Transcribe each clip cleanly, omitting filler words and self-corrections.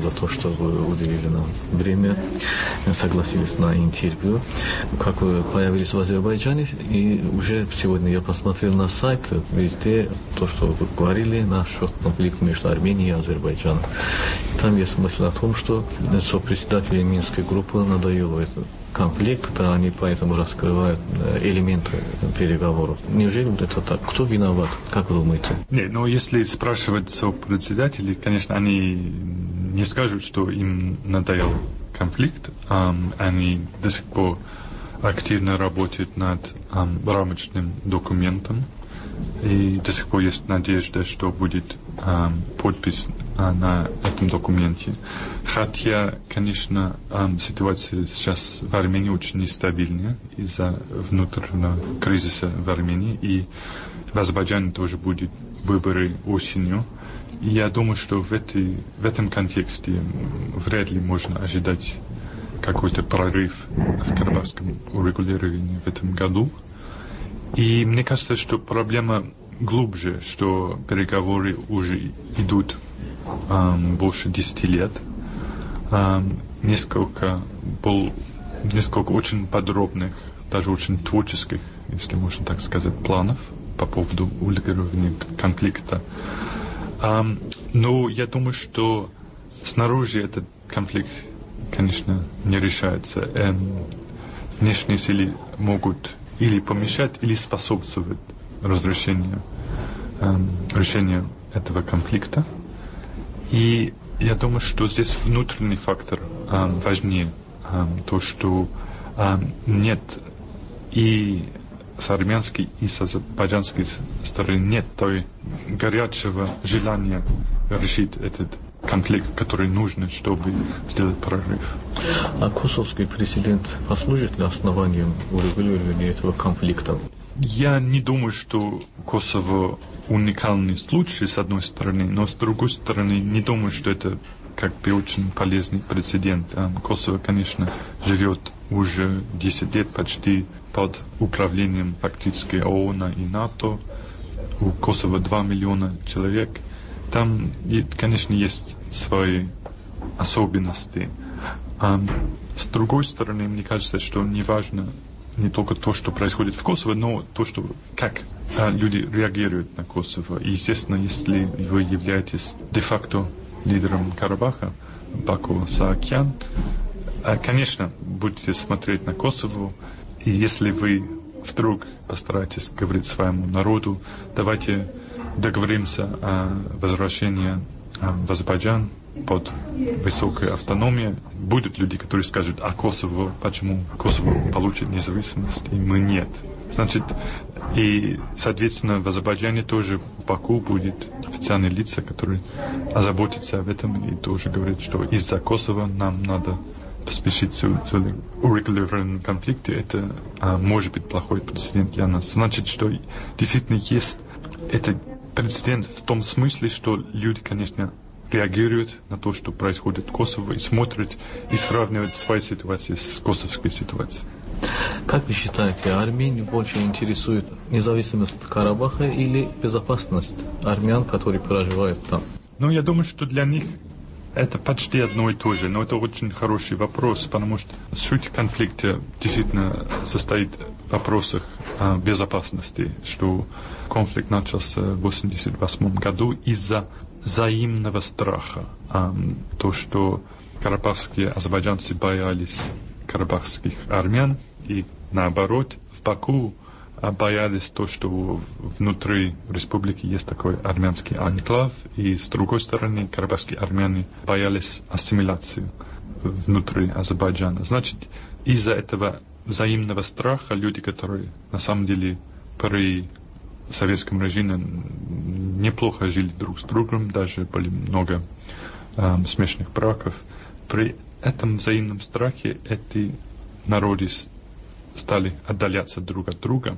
за то, что вы уделили нам время, согласились на интервью. Как вы появились в Азербайджане, и уже сегодня я посмотрел на сайт, везде то, что вы говорили насчет конфликта между Арменией и Азербайджаном. Там есть мысль о том, что сопредседатели Минской группы надоело этот конфликт, да, они поэтому раскрывают элементы переговоров. Неужели вот это так? Кто виноват? Как вы думаете? Нет, но если спрашивать сопредседателей, конечно, они не скажут, что им надоел конфликт. Они до сих пор активно работают над рамочным документом. И до сих пор есть надежда, что будет подпись на этом документе. Хотя, конечно, ситуация сейчас в Армении очень нестабильная из-за внутреннего кризиса в Армении. И в Азербайджане тоже будут выборы осенью. И я думаю, что в этом контексте вряд ли можно ожидать какой-то прорыв в карабахском урегулировании в этом году. И мне кажется, что проблема глубже, что переговоры уже идут больше 10 лет. Несколько очень подробных, даже очень творческих, если можно так сказать, планов по поводу урегулирования конфликта. Но я думаю, что снаружи этот конфликт, конечно, не решается. Внешние силы могут или помешать, или способствовать решению этого конфликта. И я думаю, что здесь внутренний фактор важнее. То, что нет и с армянской, и с азербайджанской стороны нет той горячего желания решить этот конфликт, который нужен, чтобы сделать прорыв. А косовский президент послужит ли основанием урегулирования этого конфликта? Я не думаю, что Косово уникальный случай, с одной стороны, но с другой стороны, не думаю, что это как бы очень полезный прецедент. Косово, конечно, живет уже 10 лет почти под управлением фактически ООН и НАТО. У Косово 2 миллиона человек. Там, конечно, есть свои особенности. С другой стороны, мне кажется, что не важно не только то, что происходит в Косово, но то, что, как люди реагируют на Косово. И, естественно, если вы являетесь де-факто лидером Карабаха, Баку Саакян, конечно, будете смотреть на Косово, и если вы вдруг постараетесь говорить своему народу, давайте договоримся о возвращении в Азербайджан под высокой автономией. Будут люди, которые скажут, а Косово, почему Косово получит независимость, и мы нет. Значит, и, соответственно, в Азербайджане тоже в Баку будет официальные лица, которые озаботятся об этом и тоже говорят, что из-за Косово нам надо поспешить с урегулированием конфликта. Это может быть плохой прецедент для нас. Значит, что действительно есть этот прецедент в том смысле, что люди, конечно, реагируют на то, что происходит в Косово, и смотрят и сравнивают свою ситуацию с косовской ситуацией. Как вы считаете, Армению больше интересует независимость Карабаха или безопасность армян, которые проживают там? Ну, я думаю, что для них это почти одно и то же, но это очень хороший вопрос, потому что суть конфликта действительно состоит в вопросах безопасности, что конфликт начался в 1988 году из-за взаимного страха. То, что карабахские азербайджанцы боялись карабахских армян, и наоборот, в Баку боялись то, что внутри республики есть такой армянский анклав, и с другой стороны, карабахские армяне боялись ассимиляции внутри Азербайджана. Значит, из-за этого взаимного страха люди, которые на самом деле при советском режиме неплохо жили друг с другом, даже были много смешанных браков, при этом взаимном страхе эти народы стали отдаляться друг от друга.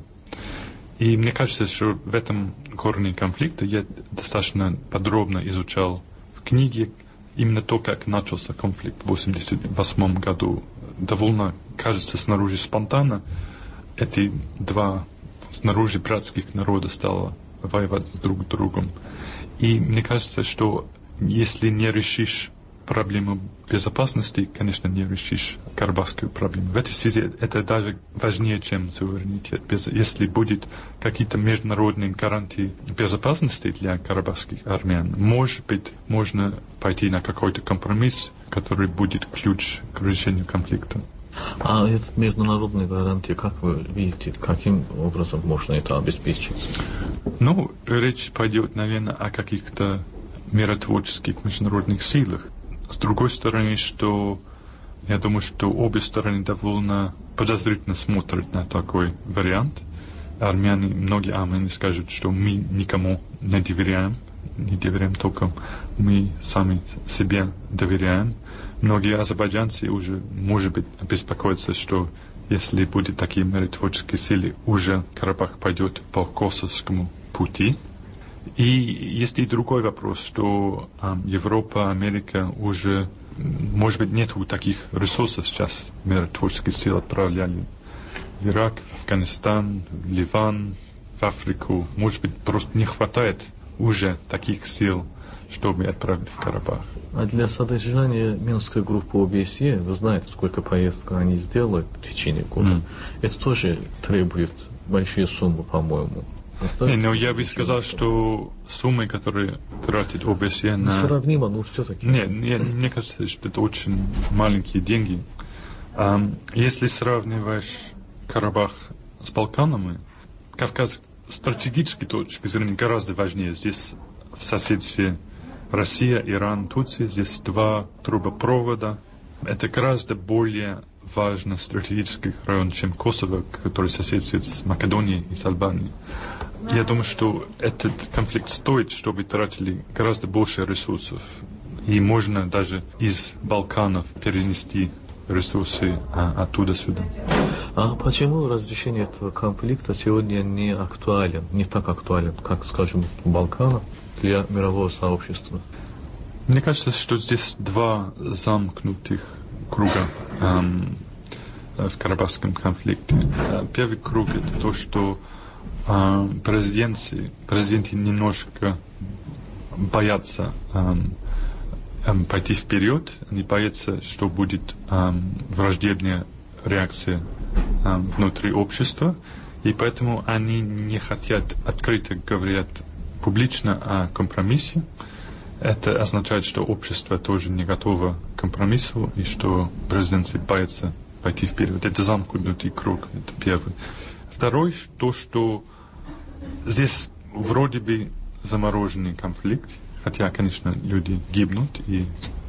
И мне кажется, что в этом корне конфликта я достаточно подробно изучал в книге именно то, как начался конфликт в 1988 году. Довольно, кажется, снаружи спонтанно. Эти два снаружи братских народа стали воевать друг с другом. И мне кажется, что если не решишь проблему безопасности, конечно, не решишь карабахскую проблему. В этой связи это даже важнее, чем суверенитет. Если будет какие-то международные гарантии безопасности для карабахских армян, может быть, можно пойти на какой-то компромисс, который будет ключ к решению конфликта. А этот международные гарантии, как вы видите, каким образом можно это обеспечить? Ну, речь пойдет, наверное, о каких-то миротворческих международных силах. С другой стороны, что я думаю, что обе стороны довольно подозрительно смотрят на такой вариант. Многие армяне скажут, что мы никому не доверяем только мы сами себе доверяем. Многие азербайджанцы уже, может быть, беспокоятся, что если будут такие миротворческие силы, уже Карабах пойдет по косовскому пути. И есть и другой вопрос, что Европа, Америка уже, может быть, нету таких ресурсов сейчас миротворческих сил отправляли в Ирак, в Афганистан, в Ливан, в Африку. Может быть, просто не хватает уже таких сил, чтобы отправить в Карабах. А для содержания Минской группы ОБСЕ, вы знаете, сколько поездок они сделают в течение года. Это тоже требует большие суммы, по-моему. Но я бы сказал, что суммы, которые тратит ОБСЕ на... Сравнимо, но все-таки. Нет, мне кажется, что это очень маленькие деньги. Если сравниваешь Карабах с Балканами, Кавказ с стратегической точки зрения гораздо важнее. Здесь в соседстве Россия, Иран, Турция, здесь 2 трубопровода. Это гораздо более важный стратегический район, чем Косово, который соседствует с Македонией и с Албанией. Я думаю, что этот конфликт стоит, чтобы тратили гораздо больше ресурсов. И можно даже из Балканов перенести ресурсы оттуда сюда. А почему разрешение этого конфликта сегодня не так актуален, как, скажем, Балканов для мирового сообщества? Мне кажется, что здесь 2 замкнутых круга в карабахском конфликте. Первый круг — это то, что президенты немножко боятся пойти вперед, они боятся, что будет враждебная реакция внутри общества, и поэтому они не хотят открыто говорить публично о компромиссе. Это означает, что общество тоже не готово к компромиссу, и что президенты боятся пойти вперед. Это замкнутый круг, это первый. Второй, то, что здесь вроде бы замороженный конфликт, хотя, конечно, люди гибнут, и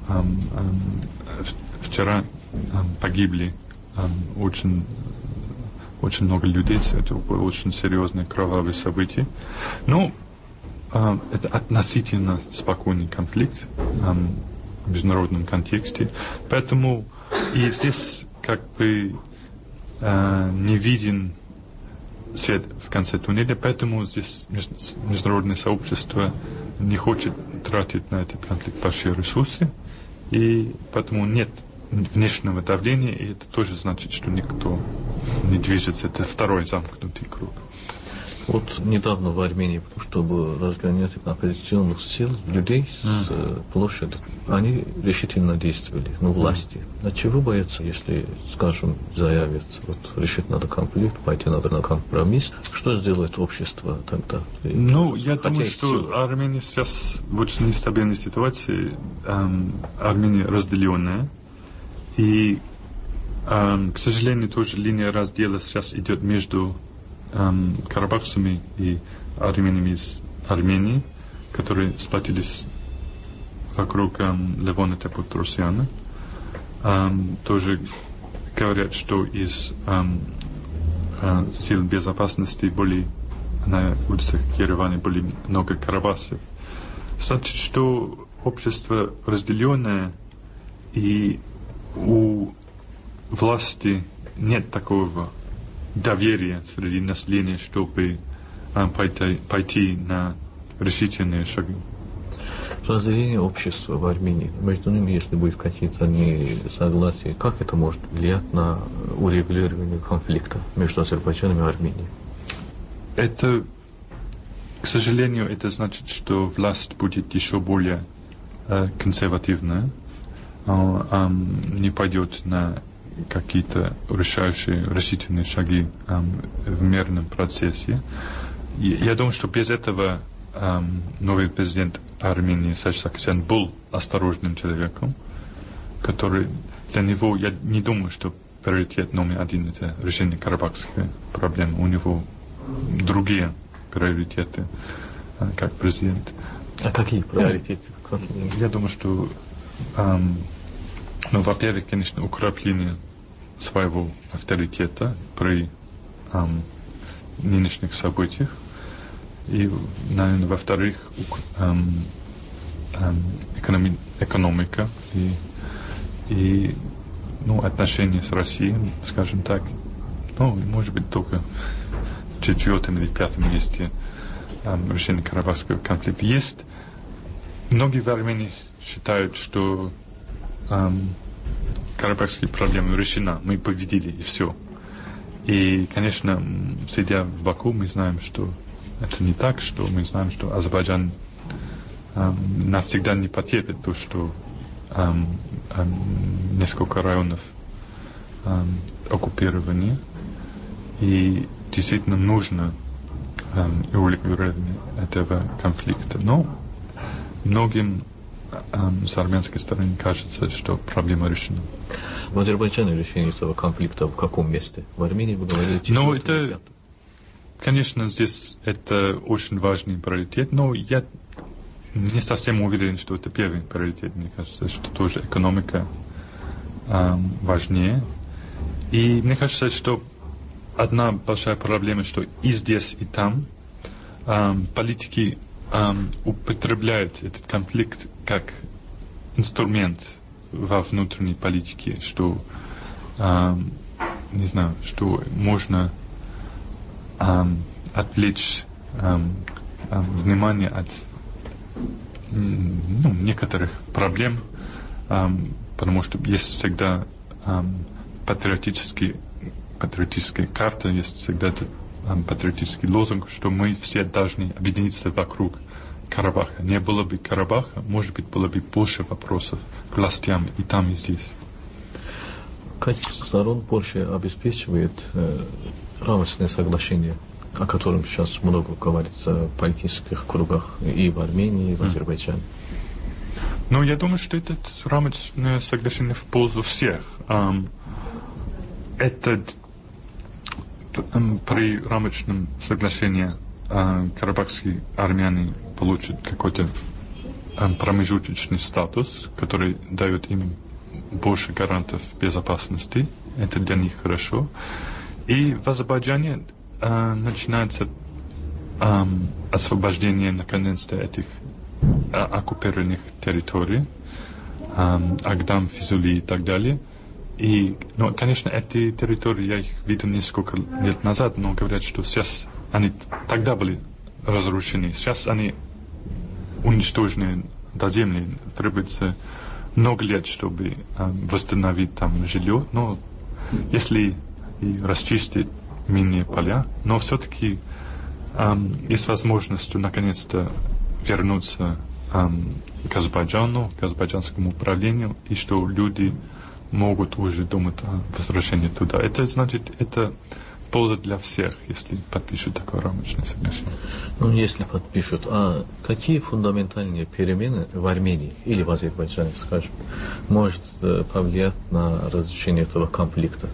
вчера погибли очень много людей, это было очень серьезное кровавое событие. Но это относительно спокойный конфликт в международном контексте. Поэтому и здесь как бы не виден свет в конце туннеля, поэтому здесь международное сообщество не хочет тратить на этот конфликт большие ресурсы, и поэтому нет внешнего давления, и это тоже значит, что никто не движется. Это второй замкнутый круг. Вот недавно в Армении, чтобы разгонять оппозиционных сил, людей с площади, они решительно действовали, власти. А чего боятся, если, скажем, заявят, решить надо конфликт, пойти надо на компромисс, что сделает общество тогда? Я думаю, что Армения сейчас в очень нестабильной ситуации, Армения разделенная, и, к сожалению, тоже линия раздела сейчас идет между карабахцами и армянами из Армении, которые сплотились вокруг Левона Тепотросяна. Тоже говорят, что из сил безопасности были на улицах Еревана были много карабахцев. Значит, что общество разделенное, и у власти нет такого доверия среди населения, чтобы пойти на решительные шаги. Разделение общества в Армении, между ними, если будет какие-то несогласия, как это может влиять на урегулирование конфликта между Азербайджаном и Арменией? Это, к сожалению, это значит, что власть будет еще более консервативная. не пойдет на какие-то решительные шаги в мирном процессе. Я думаю, что без этого новый президент Армении Саакян Саркисян был осторожным человеком, который для него, я не думаю, что приоритет номер один — это решение карабахской проблемы. У него другие приоритеты, как президент. А какие приоритеты? Я думаю, что, во-первых, конечно, укрепление своего авторитета при нынешних событиях. И, наверное, во-вторых, экономика и отношения с Россией, скажем так. Может быть, только в 4-м или 5-м месте решение карабахского конфликта. Многие в Армении считают, что карабахские проблемы решена, мы победили и все. И, конечно, сидя в Баку, мы знаем, что это не так, что мы знаем, что Азербайджан навсегда не потерпит то, что несколько районов оккупированы. И действительно нужно урегулирование этого конфликта. Но многим с армянской стороны кажется, что проблема решена. В Азербайджане решение этого конфликта в каком месте? В Армении вы говорите? Это, конечно, здесь это очень важный приоритет, но я не совсем уверен, что это первый приоритет. Мне кажется, что тоже экономика важнее. И мне кажется, что одна большая проблема, что и здесь, и там политики употребляют этот конфликт как инструмент во внутренней политике, что, не знаю, что можно отвлечь внимание от некоторых проблем, потому что есть всегда патриотическая карта, есть всегда этот патриотический лозунг, что мы все должны объединиться вокруг Карабаха. Не было бы Карабаха, может быть, было бы больше вопросов к властям и там, и здесь. Каких сторон Польша обеспечивает рамочное соглашение, о котором сейчас много говорится в политических кругах и в Армении, и в Азербайджане? Я думаю, что это рамочное соглашение в пользу всех. При рамочном соглашении карабахские армяне получат какой-то промежуточный статус, который дает им больше гарантов безопасности. Это для них хорошо. И в Азербайджане начинается освобождение, наконец-то, этих оккупированных территорий, Агдам, Физули и так далее. И, конечно, эти территории, я их видел несколько лет назад, но говорят, что сейчас они тогда были разрушены, сейчас они уничтожены до земли. Требуется много лет, чтобы восстановить там жилье. Но если и расчистить минные поля, но все-таки есть возможность, что наконец-то вернуться к Азербайджану, к азербайджанскому управлению, и что люди могут уже думать о возвращении туда. Это значит, это польза для всех, если подпишут такое рамочное соглашение. Если подпишут, а какие фундаментальные перемены в Армении или в Азербайджане, скажем, может повлиять на разрешение этого конфликта?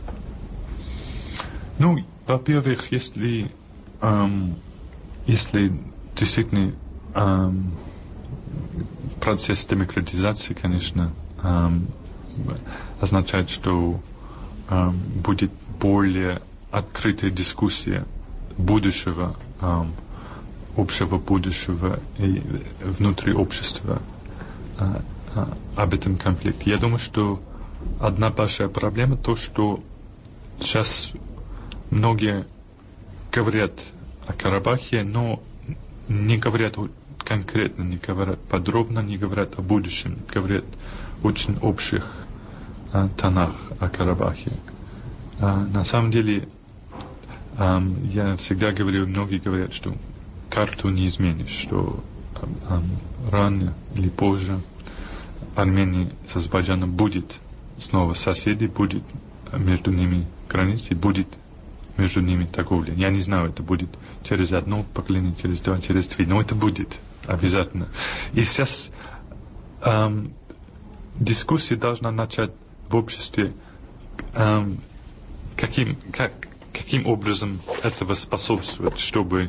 Во-первых, если действительно процесс демократизации, конечно, означает, что будет более открытая дискуссия будущего, общего будущего и внутри общества об этом конфликте. Я думаю, что одна большая проблема то, что сейчас многие говорят о Карабахе, но не говорят конкретно, не говорят подробно, не говорят о будущем, говорят очень общих тонах о Карабахе. На самом деле, я всегда говорю, многие говорят, что карту не изменишь, что рано или позже Армении с Азербайджаном будет снова соседи, будет между ними границы, будет между ними торговля. Я не знаю, это будет через одно поколение, через два, через три, но это будет обязательно. И сейчас дискуссия должна начать в обществе, каким образом этого способствует, чтобы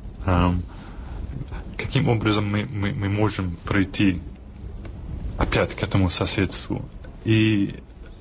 каким образом мы можем прийти опять к этому соседству. И,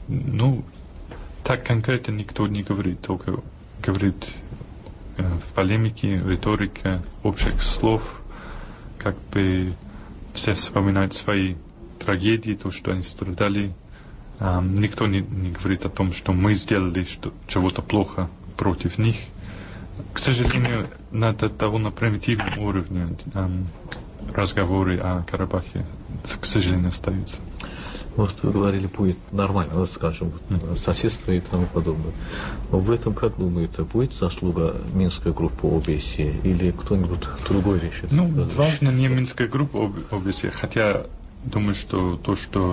так конкретно никто не говорит, только говорит в полемике, риторике, общих слов, как бы все вспоминают свои трагедии, то, что они страдали. Никто не говорит о том, что мы сделали чего-то плохо против них. К сожалению, на довольно примитивном уровне разговоры о Карабахе, к сожалению, остаются. Вот вы говорили, будет нормально, скажем, соседство и тому подобное. Но в этом, как думаете, будет заслуга Минской группы ОБСЕ или кто-нибудь другой решит? Важно не Минская группа ОБСЕ, хотя думаю, что то, что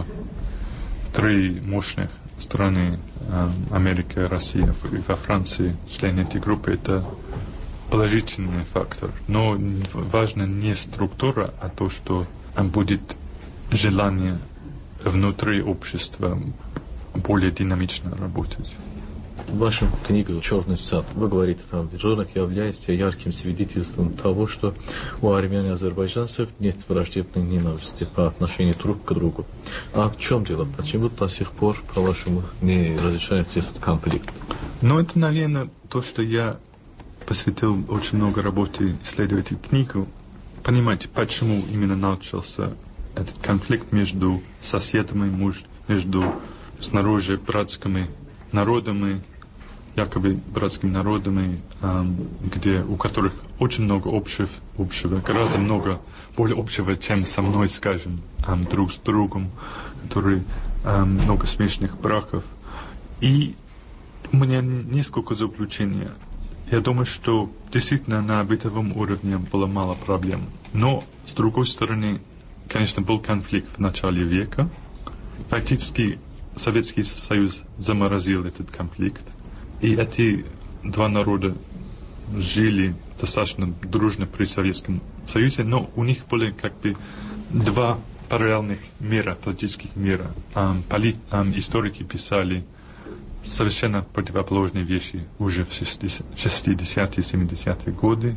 три мощных страны, Америка, Россия и во Франции, члены этой группы, это положительный фактор. Но важно не структура, а то, что будет желание внутри общества более динамично работать. В вашей книге «Черный сад» вы говорите, там рынок является ярким свидетельством того, что у армян и азербайджанцев нет враждебной ненависти по отношению друг к другу. А в чем дело? Почему до сих пор, по-вашему, не разрешается этот конфликт? Это, наверное, то, что я посвятил очень много работы исследовать эту книгу. Понимаете, почему именно начался этот конфликт между соседами, между снаружи братскими народами, якобы братскими народами, у которых очень много общего, гораздо более общего, чем со мной, скажем, друг с другом, которые много смешанных браков. И у меня несколько заключений. Я думаю, что действительно на бытовом уровне было мало проблем. Но, с другой стороны, конечно, был конфликт в начале века. Фактически Советский Союз заморозил этот конфликт. И эти два народа жили достаточно дружно при Советском Союзе, но у них были как бы два параллельных мира, политических мира. Историки писали совершенно противоположные вещи уже в 60-е, 70-е годы.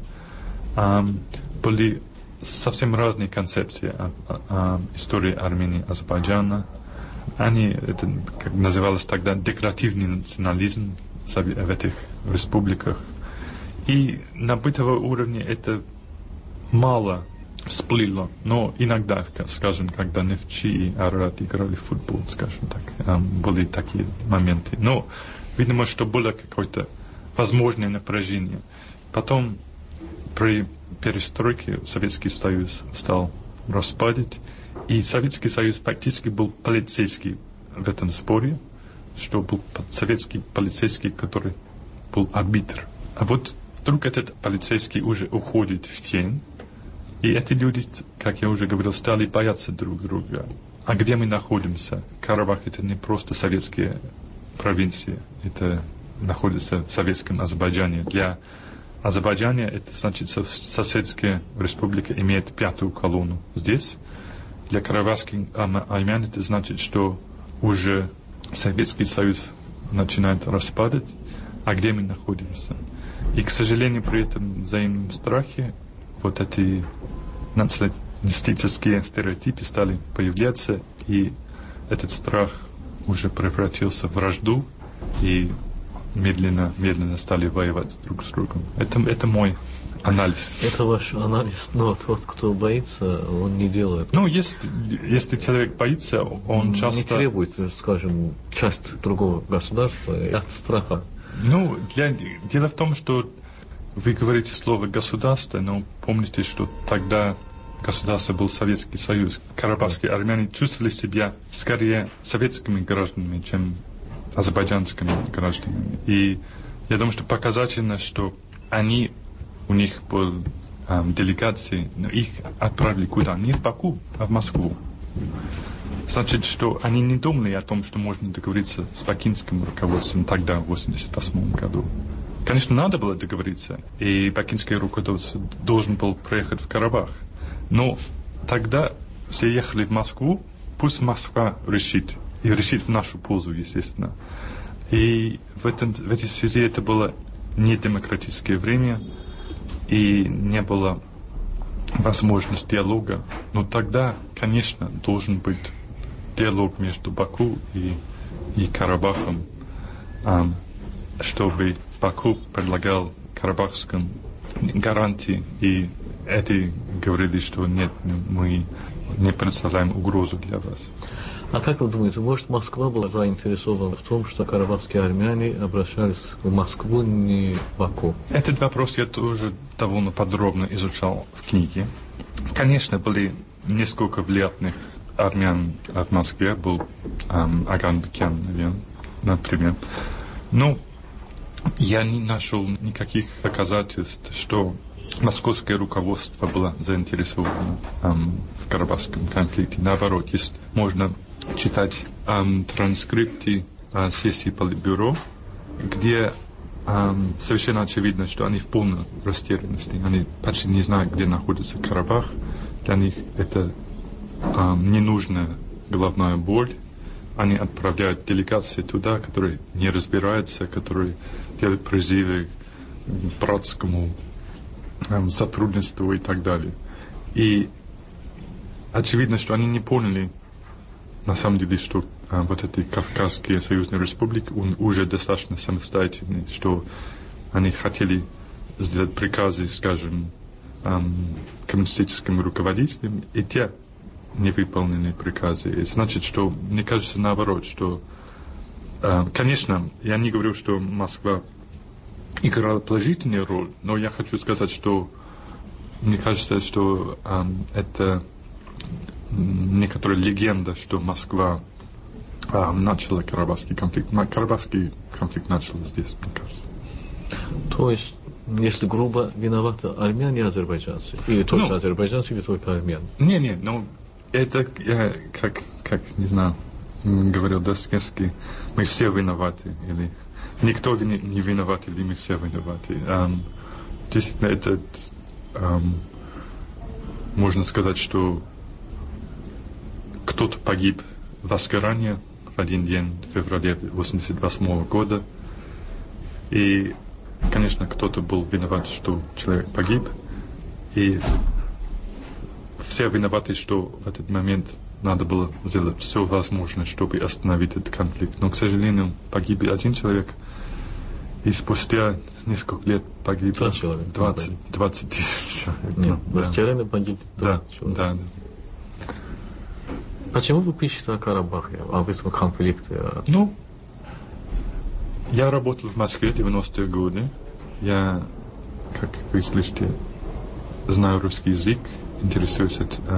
Были совсем разные концепции истории Армении, Азербайджана. Это как называлось тогда декларативный национализм в этих республиках. И на бытовом уровне это мало всплыло, но иногда, скажем, когда Нефчи и Арарат играли в футбол, скажем так, были такие моменты. Но, видимо, что было какое-то возможное напряжение. Потом при перестройке Советский Союз стал распадать, и Советский Союз фактически был полицейский в этом споре, что был советский полицейский, который был арбитр. А вот вдруг этот полицейский уже уходит в тень, и эти люди, как я уже говорил, стали бояться друг друга. А где мы находимся? Карабах — это не просто советские провинции, это находится в советском Азербайджане. Для Азербайджана это значит, что соседская республика имеет пятую колонну здесь. Для карабахских армян это значит, что уже Советский Союз начинает распадать, а где мы находимся. И, к сожалению, при этом взаимном страхе вот эти националистические стереотипы стали появляться, и этот страх уже превратился в вражду, и медленно стали воевать друг с другом. Это мой анализ. Это ваш анализ, но тот, кто боится, он не делает. Если человек боится, он часто... Не требует, скажем, часть другого государства от страха. Дело в том, что вы говорите слово «государство», но помните, что тогда государство был Советский Союз. Карабахские армяне чувствовали себя скорее советскими гражданами, чем азербайджанскими гражданами. И я думаю, что показательно, что у них были делегации, но их отправили куда? Не в Баку, а в Москву. значит, что они не думали о том, что можно договориться с бакинским руководством тогда, в 1988 году. Конечно, надо было договориться, и бакинское руководство должен был приехать в Карабах. Но тогда все ехали в Москву, пусть Москва решит, и решит в нашу пользу, естественно. И в этой связи это было не демократическое время, и не было возможности диалога. Но тогда, конечно, должен быть диалог между Баку и Карабахом, чтобы Баку предлагал карабахским гарантии, и эти говорили, что нет, мы не представляем угрозу для вас. А как вы думаете, может, Москва была заинтересована в том, что карабахские армяне обращались в Москву, не в Баку? Этот вопрос я тоже довольно подробно изучал в книге. Конечно, были несколько влиятельных армян в Москве, был Аган Бекян, например. Но я не нашел никаких доказательств, что московское руководство было заинтересовано в карабахском конфликте. Наоборот, можно читать транскрипты сессии Политбюро, где совершенно очевидно, что они в полной растерянности. Они почти не знают, где находится Карабах. Для них это ненужная головная боль. Они отправляют делегации туда, которые не разбираются, которые делают призывы к братскому сотрудничеству и так далее. И очевидно, что они не поняли, на самом деле, что вот эти Кавказские союзные республики уже достаточно самостоятельны, что они хотели сделать приказы, скажем, коммунистическим руководителям, и те не выполнены приказы. Это значит, что, мне кажется, наоборот, что, конечно, я не говорю, что Москва играла положительную роль, но я хочу сказать, что мне кажется, что это некоторая легенда, что Москва начала карабахский конфликт. Карабахский конфликт начал здесь, мне кажется. То есть, если грубо, виноваты армяне и азербайджанцы? Или только азербайджанцы, или только армяне? Не, ну, это, как, не знаю, говорил Достоевский, мы все виноваты, или никто не виноват, или мы все виноваты. Действительно, это, можно сказать, что кто-то погиб в Аскаране в один день, в феврале 1988 года. И, конечно, кто-то был виноват, что человек погиб. И все виноваты, что в этот момент надо было сделать все возможное, чтобы остановить этот конфликт. Но, к сожалению, погиб один человек. И спустя несколько лет погиб 20 тысяч человек. Нет, растерянно погиб 20 человек. Да. Почему вы пишете о Карабахе, об этом конфликте? Ну, я работал в Москве в 90-е годы. Я, как вы слышите, знаю русский язык, интересуюсь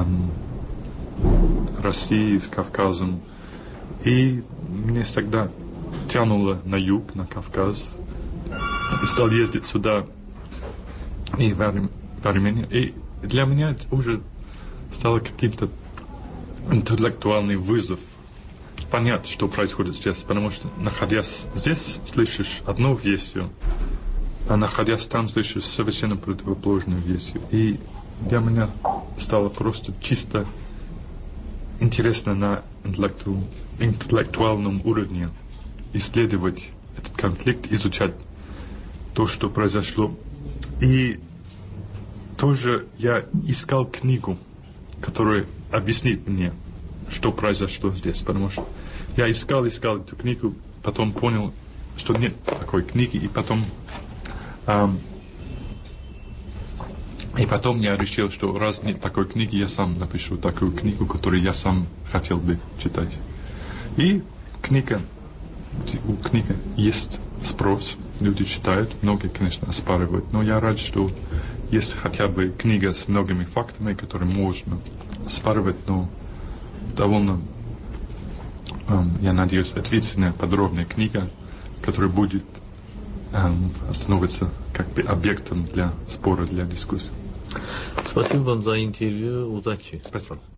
Россией, с Кавказом. И мне всегда тянуло на юг, на Кавказ. И стал ездить сюда и в Армению. И для меня это уже стало каким-то интеллектуальный вызов понять, что происходит здесь, потому что, находясь здесь, слышишь одну версию, а находясь там, слышишь совершенно противоположную версию. И для меня стало просто чисто интересно на интеллектуальном уровне исследовать этот конфликт, изучать то, что произошло. И тоже я искал книгу, которая объяснит мне, что произошло здесь, потому что я искал эту книгу, потом понял, что нет такой книги, и потом я решил, что раз нет такой книги, я сам напишу такую книгу, которую я сам хотел бы читать. И у книги есть спрос, люди читают, многие, конечно, оспаривают, но я рад, что есть хотя бы книга с многими фактами, которые можно оспаривать, но довольно, я надеюсь, ответственная, подробная книга, которая будет становиться как бы объектом для спора, для дискуссии. Спасибо вам за интервью. Удачи. Спасибо.